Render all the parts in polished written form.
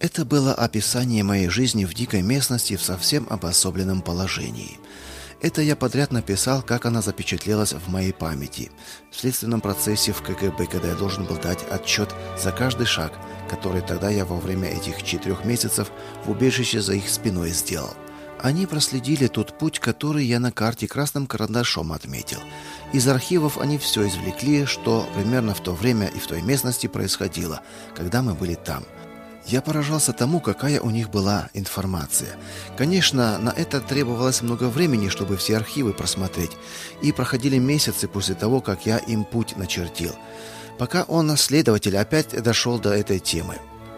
Это было описание моей жизни в дикой местности в совсем обособленном положении. Это я подряд написал, как она запечатлелась в моей памяти. В следственном процессе в КГБ, когда я должен был дать отчет за каждый шаг, который тогда я во время этих 4 месяцев в убежище за их спиной сделал. Они проследили тот путь, который я на карте красным карандашом отметил. Из архивов они все извлекли, что примерно в то время и в той местности происходило, когда мы были там. Я поражался тому, какая у них была информация. Конечно, на это требовалось много времени, чтобы все архивы просмотреть, и проходили месяцы после того, как я им путь начертил, пока он, следователь, опять дошел до этой темы.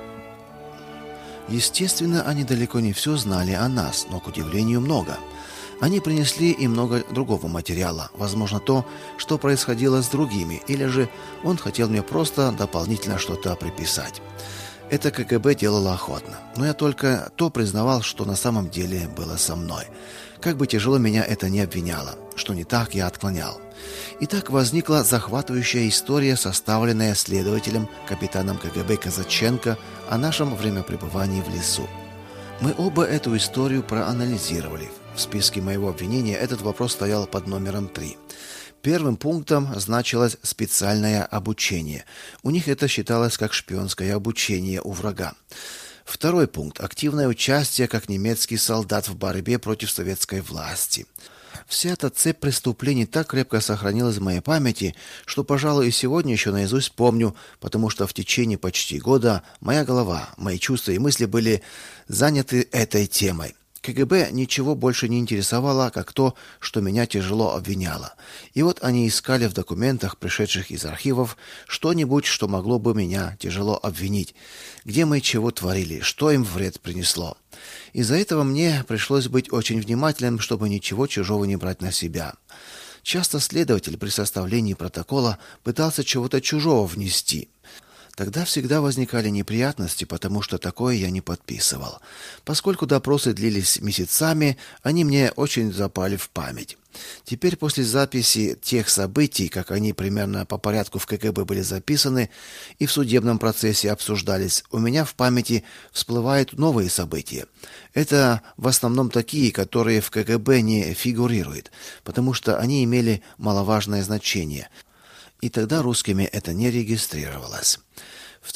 Естественно, они далеко не все знали о нас, но, к удивлению, много. Они принесли и много другого материала, возможно, то, что происходило с другими, или же он хотел мне просто дополнительно что-то приписать. Это КГБ делало охотно, но я только то признавал, что на самом деле было со мной. Как бы тяжело меня это ни обвиняло, что не так я отклонял. И так возникла захватывающая история, составленная следователем, капитаном КГБ Казаченко, о нашем времяпребывании в лесу. Мы оба эту историю проанализировали. В списке моего обвинения этот вопрос стоял под номером 3. Первым пунктом значилось специальное обучение. У них это считалось как шпионское обучение у врага. Второй пункт – активное участие как немецкий солдат в борьбе против советской власти. Вся эта цепь преступлений так крепко сохранилась в моей памяти, что, пожалуй, и сегодня еще наизусть помню, потому что в течение почти года моя голова, мои чувства и мысли были заняты этой темой. КГБ ничего больше не интересовало, как то, что меня тяжело обвиняло. И вот они искали в документах, пришедших из архивов, что-нибудь, что могло бы меня тяжело обвинить. Где мы чего творили, что им вред принесло. Из-за этого мне пришлось быть очень внимательным, чтобы ничего чужого не брать на себя. Часто следователь при составлении протокола пытался чего-то чужого внести. Тогда всегда возникали неприятности, потому что такое я не подписывал. Поскольку допросы длились месяцами, они мне очень запали в память. Теперь после записи тех событий, как они примерно по порядку в КГБ были записаны и в судебном процессе обсуждались, у меня в памяти всплывают новые события. Это в основном такие, которые в КГБ не фигурируют, потому что они имели маловажное значение. И тогда русскими это не регистрировалось. В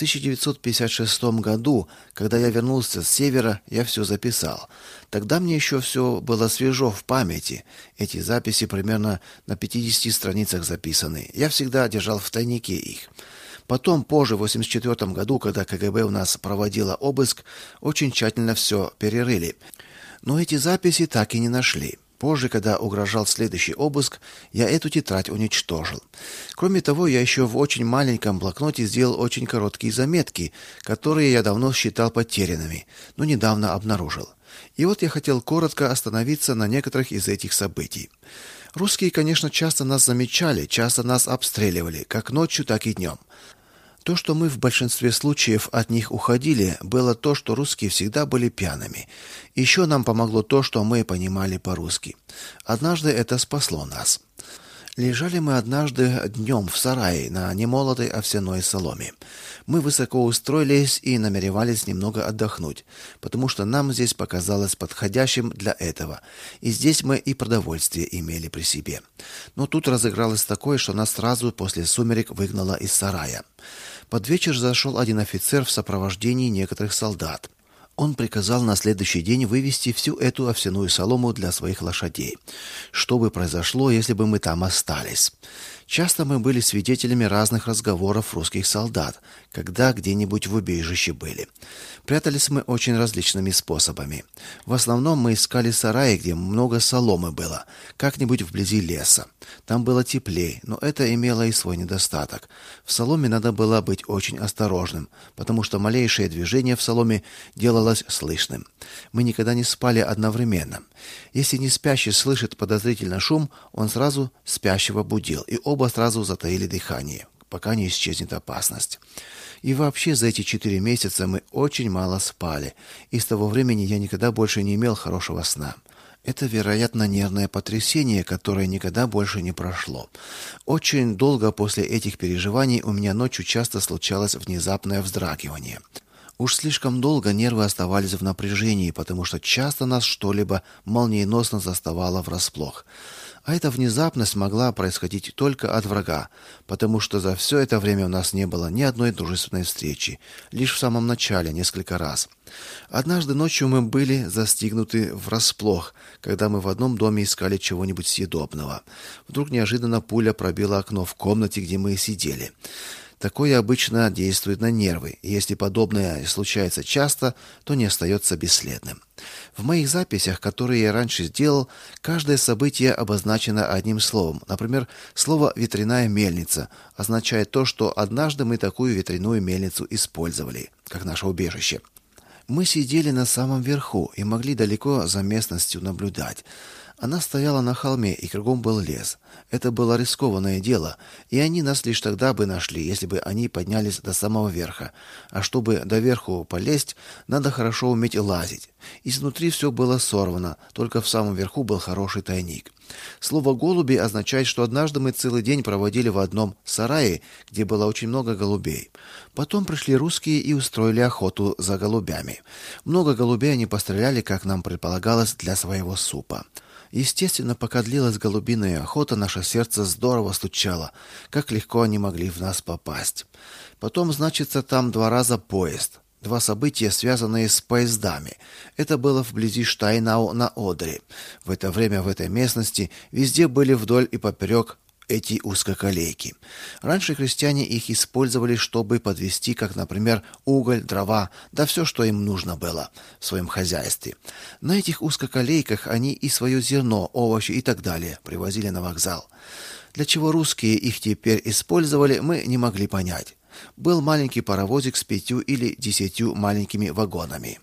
1956 году, когда я вернулся с севера, я все записал. Тогда мне еще все было свежо в памяти. Эти записи примерно на 50 страницах записаны. Я всегда держал в тайнике их. Потом, позже, в 1984 году, когда КГБ у нас проводила обыск, очень тщательно все перерыли. Но эти записи так и не нашли. Позже, когда угрожал следующий обыск, я эту тетрадь уничтожил. Кроме того, я еще в очень маленьком блокноте сделал очень короткие заметки, которые я давно считал потерянными, но недавно обнаружил. И вот я хотел коротко остановиться на некоторых из этих событий. Русские, конечно, часто нас замечали, часто нас обстреливали, как ночью, так и днем. То, что мы в большинстве случаев от них уходили, было то, что русские всегда были пьяными. Еще нам помогло то, что мы понимали по-русски. Однажды это спасло нас. Лежали мы однажды днем в сарае на немолотой овсяной соломе. Мы высоко устроились и намеревались немного отдохнуть, потому что нам здесь показалось подходящим для этого. И здесь мы и продовольствие имели при себе. Но тут разыгралось такое, что нас сразу после сумерек выгнало из сарая. Под вечер зашел один офицер в сопровождении некоторых солдат. Он приказал на следующий день вывести всю эту овсяную солому для своих лошадей. Что бы произошло, если бы мы там остались? Часто мы были свидетелями разных разговоров русских солдат, когда где-нибудь в убежище были. Прятались мы очень различными способами. В основном мы искали сараи, где много соломы было, как-нибудь вблизи леса. Там было теплее, но это имело и свой недостаток. В соломе надо было быть очень осторожным, потому что малейшее движение в соломе делалось слышным. Мы никогда не спали одновременно. Если не спящий слышит подозрительный шум, он сразу спящего будил, и оба сразу затаили дыхание, пока не исчезнет опасность. И вообще за эти 4 месяца мы очень мало спали, и с того времени я никогда больше не имел хорошего сна. Это, вероятно, нервное потрясение, которое никогда больше не прошло. Очень долго после этих переживаний у меня ночью часто случалось внезапное вздрагивание. Уж слишком долго нервы оставались в напряжении, потому что часто нас что-либо молниеносно заставало врасплох. А эта внезапность могла происходить только от врага, потому что за все это время у нас не было ни одной дружественной встречи, лишь в самом начале несколько раз. Однажды ночью мы были застигнуты врасплох, когда мы в одном доме искали чего-нибудь съедобного. Вдруг неожиданно пуля пробила окно в комнате, где мы сидели. Такое обычно действует на нервы, и если подобное случается часто, то не остается бесследным. В моих записях, которые я раньше сделал, каждое событие обозначено одним словом. Например, слово «ветряная мельница» означает то, что однажды мы такую ветряную мельницу использовали, как наше убежище. Мы сидели на самом верху и могли далеко за местностью наблюдать. Она стояла на холме, и кругом был лес. Это было рискованное дело, и они нас лишь тогда бы нашли, если бы они поднялись до самого верха. А чтобы доверху полезть, надо хорошо уметь лазить. Изнутри все было сорвано, только в самом верху был хороший тайник. Слово «голуби» означает, что однажды мы целый день проводили в одном сарае, где было очень много голубей. Потом пришли русские и устроили охоту за голубями. Много голубей они постреляли, как нам предполагалось, для своего супа. Естественно, пока длилась голубиная охота, наше сердце здорово стучало, как легко они могли в нас попасть. Потом, значится, там 2 раза поезд. 2 события, связанные с поездами. Это было вблизи Штайнау на Одере. В это время в этой местности везде были вдоль и поперек эти узкоколейки. Раньше крестьяне их использовали, чтобы подвезти, как, например, уголь, дрова, да все, что им нужно было в своем хозяйстве. На этих узкоколейках они и свое зерно, овощи и так далее привозили на вокзал. Для чего русские их теперь использовали, мы не могли понять. Был маленький паровозик с 5 или 10 маленькими вагонами.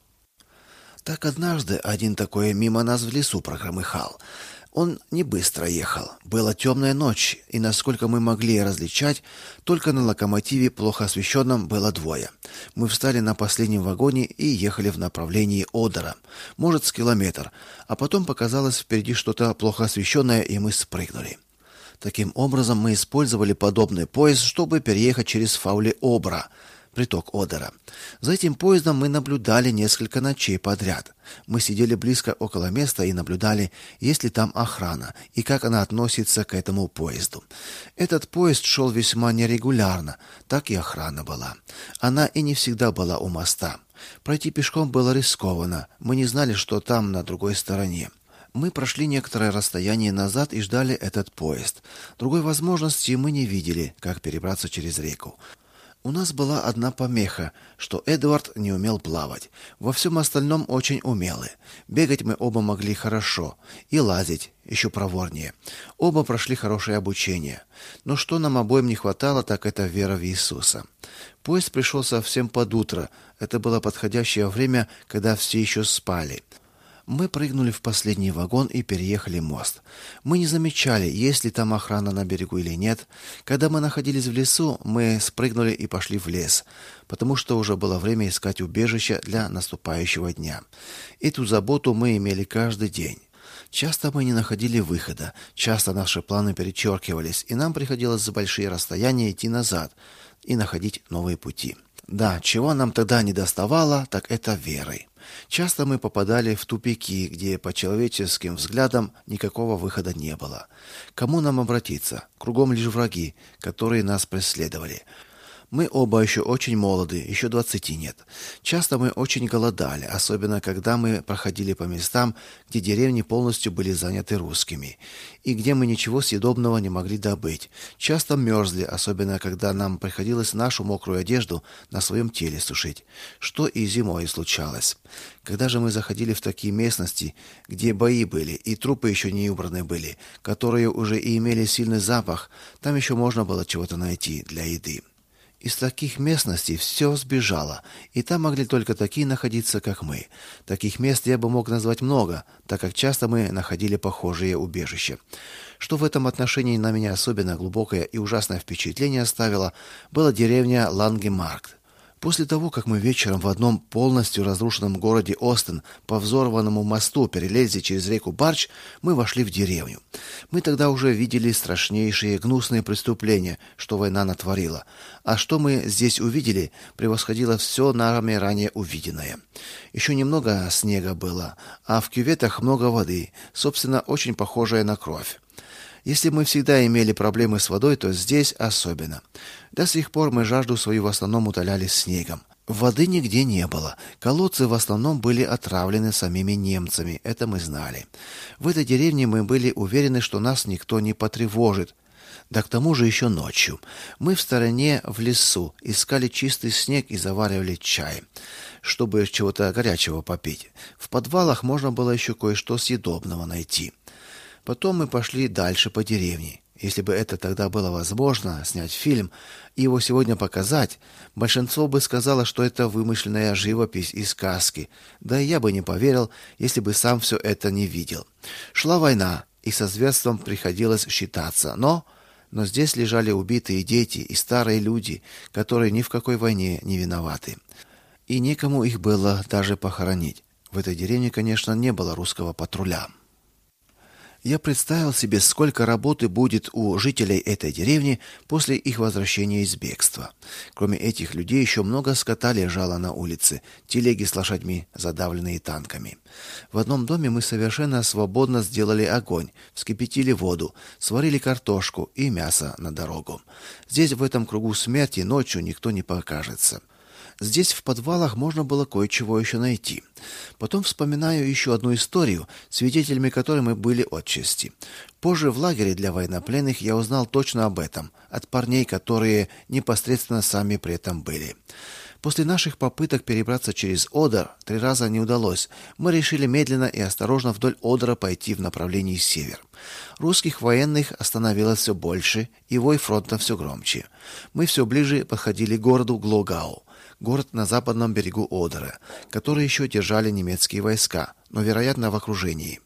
Так однажды один такой мимо нас в лесу прогромыхал. Он не быстро ехал. Была темная ночь, и, насколько мы могли различать, только на локомотиве, плохо освещенном, было 2. Мы встали на последнем вагоне и ехали в направлении Одера, может, с километр, а потом показалось впереди что-то плохо освещенное, и мы спрыгнули. Таким образом, мы использовали подобный поезд, чтобы переехать через Фауле-Обра, приток Одера. За этим поездом мы наблюдали несколько ночей подряд. Мы сидели близко около места и наблюдали, есть ли там охрана и как она относится к этому поезду. Этот поезд шел весьма нерегулярно, так и охрана была. Она и не всегда была у моста. Пройти пешком было рискованно. Мы не знали, что там на другой стороне. Мы прошли некоторое расстояние назад и ждали этот поезд. Другой возможности мы не видели, как перебраться через реку. У нас была одна помеха, что Эдвард не умел плавать. Во всем остальном очень умелы. Бегать мы оба могли хорошо, и лазить еще проворнее. Оба прошли хорошее обучение. Но что нам обоим не хватало, так это вера в Иисуса. Поезд пришел совсем под утро. Это было подходящее время, когда все еще спали. Мы прыгнули в последний вагон и переехали мост. Мы не замечали, есть ли там охрана на берегу или нет. Когда мы находились в лесу, мы спрыгнули и пошли в лес, потому что уже было время искать убежище для наступающего дня. Эту заботу мы имели каждый день. Часто мы не находили выхода, часто наши планы перечеркивались, и нам приходилось за большие расстояния идти назад и находить новые пути. Да, чего нам тогда не доставало, так это веры. Часто мы попадали в тупики, где по человеческим взглядам никакого выхода не было. Кому нам обратиться? Кругом лишь враги, которые нас преследовали. Мы оба еще очень молоды, еще 20 нет. Часто мы очень голодали, особенно когда мы проходили по местам, где деревни полностью были заняты русскими, и где мы ничего съедобного не могли добыть. Часто мерзли, особенно когда нам приходилось нашу мокрую одежду на своем теле сушить, что и зимой случалось. Когда же мы заходили в такие местности, где бои были и трупы еще не убраны были, которые уже и имели сильный запах, там еще можно было чего-то найти для еды. Из таких местностей все сбежало, и там могли только такие находиться, как мы. Таких мест я бы мог назвать много, так как часто мы находили похожие убежища. Что в этом отношении на меня особенно глубокое и ужасное впечатление оставило, была деревня Лангемаркт. После того, как мы вечером в одном полностью разрушенном городе Остин по взорванному мосту перелезли через реку Барч, мы вошли в деревню. Мы тогда уже видели страшнейшие гнусные преступления, что война натворила. А что мы здесь увидели, превосходило все нами ранее увиденное. Еще немного снега было, а в кюветах много воды, собственно, очень похожая на кровь. Если мы всегда имели проблемы с водой, то здесь особенно. До сих пор мы жажду свою в основном утоляли снегом. Воды нигде не было. Колодцы в основном были отравлены самими немцами, это мы знали. В этой деревне мы были уверены, что нас никто не потревожит. Да к тому же еще ночью. Мы в стороне в лесу искали чистый снег и заваривали чай, чтобы чего-то горячего попить. В подвалах можно было еще кое-что съедобного найти. Потом мы пошли дальше по деревне. Если бы это тогда было возможно, снять фильм и его сегодня показать, большинство бы сказало, что это вымышленная живопись и сказки. Да и я бы не поверил, если бы сам все это не видел. Шла война, и со зверством приходилось считаться. Но здесь лежали убитые дети и старые люди, которые ни в какой войне не виноваты. И некому их было даже похоронить. В этой деревне, конечно, не было русского патруля. Я представил себе, сколько работы будет у жителей этой деревни после их возвращения из бегства. Кроме этих людей еще много скота лежало на улице, телеги с лошадьми, задавленные танками. В одном доме мы совершенно свободно сделали огонь, вскипятили воду, сварили картошку и мясо на дорогу. Здесь, в этом кругу смерти, ночью никто не покажется. Здесь в подвалах можно было кое-чего еще найти. Потом вспоминаю еще одну историю, свидетелями которой мы были отчасти. Позже в лагере для военнопленных я узнал точно об этом от парней, которые непосредственно сами при этом были. После наших попыток перебраться через Одер 3 раза не удалось. Мы решили медленно и осторожно вдоль Одера пойти в направлении север. Русских военных становилось все больше, и вой фронта все громче. Мы все ближе подходили к городу Глогау. Город на западном берегу Одера, который еще держали немецкие войска, но, вероятно, в окружении.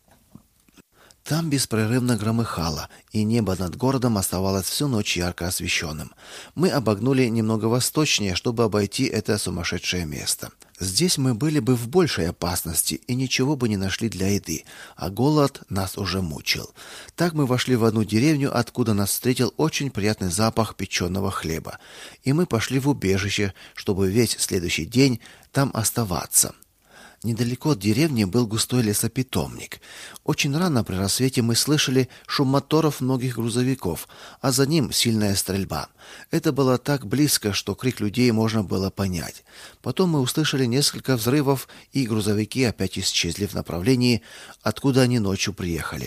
Там беспрерывно громыхало, и небо над городом оставалось всю ночь ярко освещенным. Мы обогнули немного восточнее, чтобы обойти это сумасшедшее место. Здесь мы были бы в большей опасности и ничего бы не нашли для еды, а голод нас уже мучил. Так мы вошли в одну деревню, откуда нас встретил очень приятный запах печеного хлеба, и мы пошли в убежище, чтобы весь следующий день там оставаться. Недалеко от деревни был густой лесопитомник. Очень рано при рассвете мы слышали шум моторов многих грузовиков, а за ним сильная стрельба. Это было так близко, что крик людей можно было понять. Потом мы услышали несколько взрывов, и грузовики опять исчезли в направлении, откуда они ночью приехали.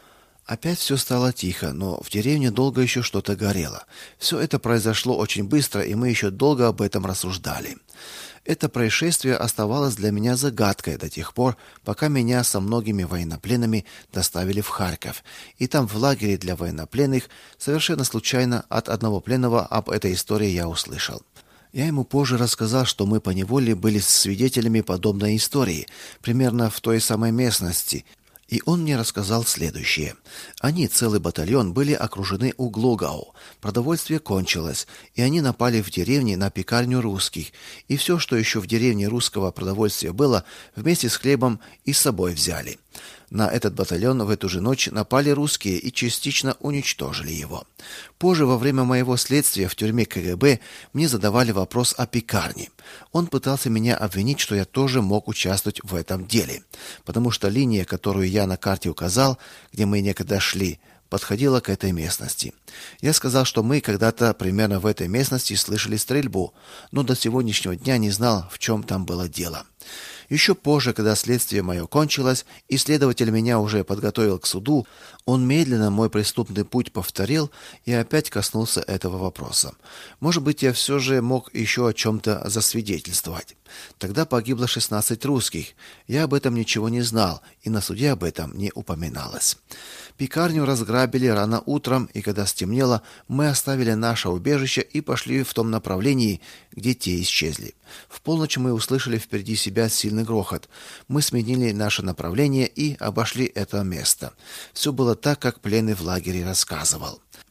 Опять все стало тихо, но в деревне долго еще что-то горело. Все это произошло очень быстро, и мы еще долго об этом рассуждали. Это происшествие оставалось для меня загадкой до тех пор, пока меня со многими военнопленными доставили в Харьков. И там в лагере для военнопленных совершенно случайно от одного пленного об этой истории я услышал. Я ему позже рассказал, что мы поневоле были свидетелями подобной истории, примерно в той самой местности. И он мне рассказал следующее. Они, целый батальон, были окружены у Глогау. Продовольствие кончилось, и они напали в деревне на пекарню русских. И все, что еще в деревне русского продовольствия было, вместе с хлебом и с собой взяли. На этот батальон в эту же ночь напали русские и частично уничтожили его. Позже, во время моего следствия в тюрьме КГБ, мне задавали вопрос о пекарне. Он пытался меня обвинить, что я тоже мог участвовать в этом деле, потому что линия, которую я на карте указал, где мы некогда шли, подходила к этой местности. Я сказал, что мы когда-то примерно в этой местности слышали стрельбу, но до сегодняшнего дня не знал, в чем там было дело. Еще позже, когда следствие мое кончилось, и следователь меня уже подготовил к суду, он медленно мой преступный путь повторил и опять коснулся этого вопроса. Может быть, я все же мог еще о чем-то засвидетельствовать. Тогда погибло 16 русских. Я об этом ничего не знал, и на суде об этом не упоминалось. Пекарню разграбили рано утром, и когда стемнело, мы оставили наше убежище и пошли в том направлении, где те исчезли. В полночь мы услышали впереди себя сильный грохот. Мы сменили наше направление и обошли это место. Все было так, как пленный в лагере рассказывал.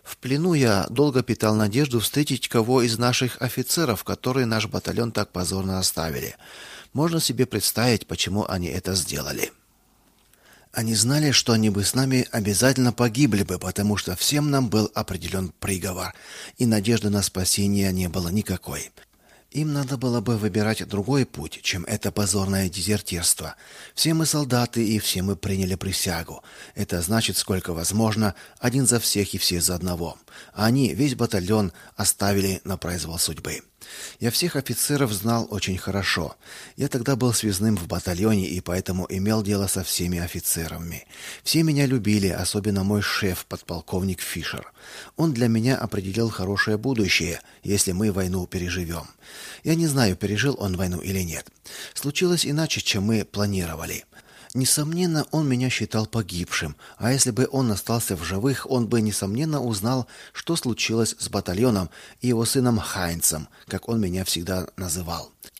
В плену я долго питал надежду встретить кого из наших офицеров, которые наш батальон так позорно оставили. Можно себе представить, почему они это сделали. Они знали, что они бы с нами обязательно погибли бы, потому что всем нам был определен приговор, и надежды на спасение не было никакой. Им надо было бы выбирать другой путь, чем это позорное дезертирство. Все мы солдаты, и все мы приняли присягу. Это значит, сколько возможно, один за всех и все за одного. А они весь батальон оставили на произвол судьбы. Я всех офицеров знал очень хорошо. Я тогда был связным в батальоне и поэтому имел дело со всеми офицерами. Все меня любили, особенно мой шеф, подполковник Фишер. Он для меня определил хорошее будущее, если мы войну переживем. Я не знаю, пережил он войну или нет. Случилось иначе, чем мы планировали. Несомненно, он меня считал погибшим, а если бы он остался в живых, он бы, несомненно, узнал, что случилось с батальоном и его сыном Хайнцем, как он меня всегда называл.